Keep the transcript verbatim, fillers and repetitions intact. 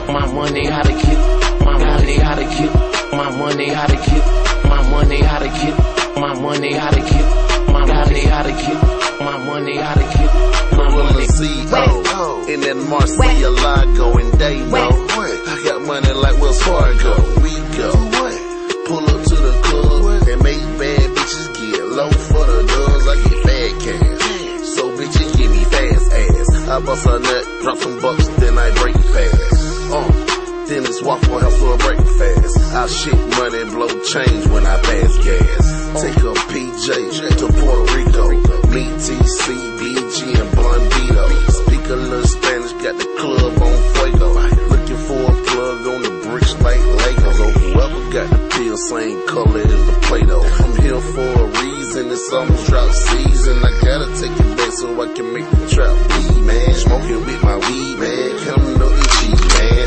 My money how to keep. My money how to keep. My money how to keep. My money how to keep. My money how to keep. My money how to keep. My money how to keep. My money. C O in that Marcielago and they know. I got money like Wells Fargo. We go. Pull up to the club and make bad bitches get low for the dubs. I get fat cash, so bitches give me fast ass. I bust a nut, drop some bucks, then I break fast. Uh, then it's Waffle House for a breakfast. I shit money, blow change when I pass gas. Take a P J to Puerto Rico. Me, T C, B G, and Blondito. Speak a little Spanish, got the club on fuego. Looking for a plug on the bricks like Legos. Oh, whoever got the pill, same color as the Play-Doh. I'm here for a reason, it's almost drought season. I gotta take it back so I can make the trap weed, man. Smoking with my weed, man. Come